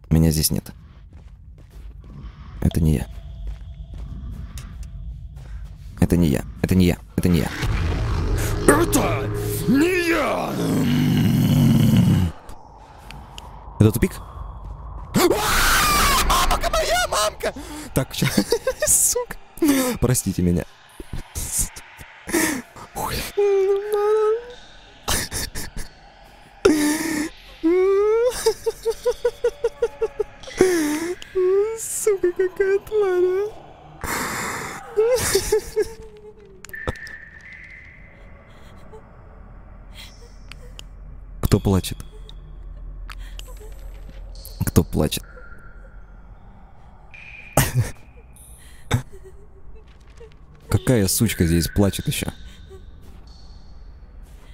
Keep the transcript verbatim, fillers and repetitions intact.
Меня здесь нет. Это не я. Это не я. Это не я. Это не я. Это не я! Это тупик? Мамка моя, мамка! Так, сейчас. Сука. Простите меня. Ой. Сука, какая тварь, а. Кто плачет? Кто плачет? Какая сучка здесь плачет еще?